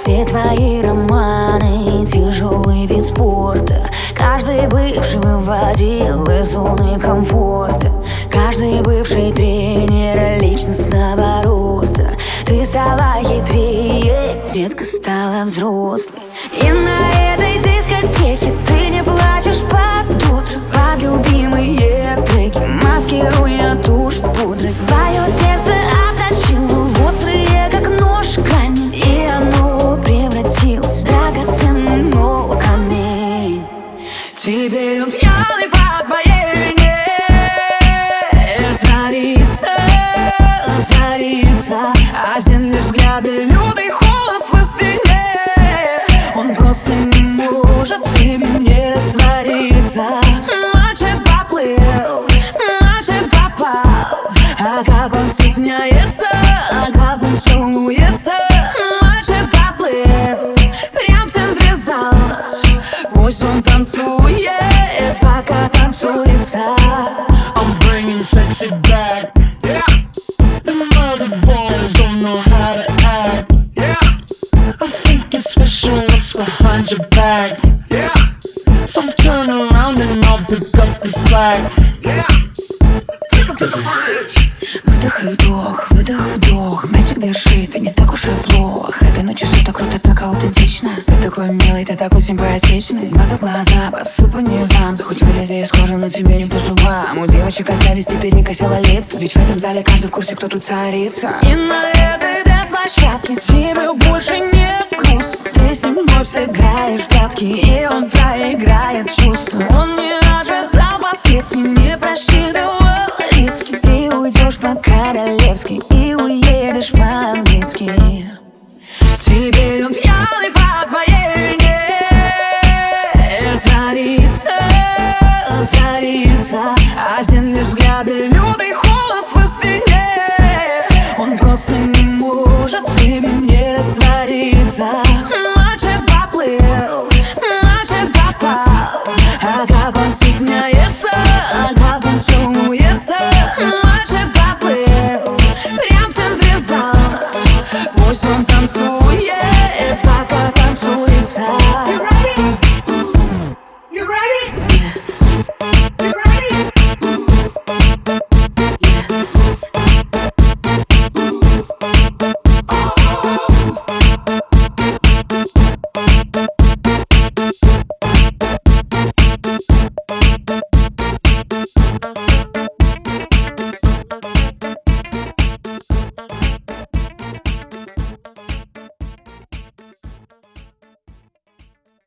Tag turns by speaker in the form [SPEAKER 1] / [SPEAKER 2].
[SPEAKER 1] Все твои романы — тяжелый вид спорта. Каждый бывший выводил из зоны комфорта. Каждый бывший тренер личностного роста. Ты стала хитрее, детка стала взрослой. И на этой дискотеке ты не плачешь под утро под любимые треки, маскируя тушь пудры. Свое сердце обточила в острые, как нож, грани, и оно превратилось в драгоценный, но камень. Теперь он пьяный по твоей вине. Царица, царица, один лишь взгляд и лютый холод по спине. Он просто не может в себе не раствориться. Мальчик поплыл, мальчик попал. А как он стесняется, а как он целуется. Мальчик поплыл прям в центре зала. Пусть он танцует, пока танцуется.
[SPEAKER 2] I'm bringing sexy back. Yeah. The mother boys don't know how to act. Yeah. I think it's special what's behind your back. Yeah. So turn around and I'll pick up the slack. Yeah. Take up this bridge.
[SPEAKER 1] Выдох и вдох, выдох, вдох. Мальчик дышит, ты не так уж и плох. Этой ночью все так круто, так аутентично. Ты такой милый, ты такой симпатичный. Глаза в глаза, по по низам. Ты хоть вылези из кожи, но тебе не по зубам. У девочек от зависти перекосило лица. Ведь в этом зале каждый в курсе, кто тут царица. И на этой дэнс-площадке тебе больше не грустно. Ты с ним вновь сыграешь в прятки, и он проиграет чувства. Он не ожидал последствий, не просчитывал риски. Ты уйдешь по-королевски и уедешь по-английски. Теперь он пьяный по твоей вине. Царица, царица.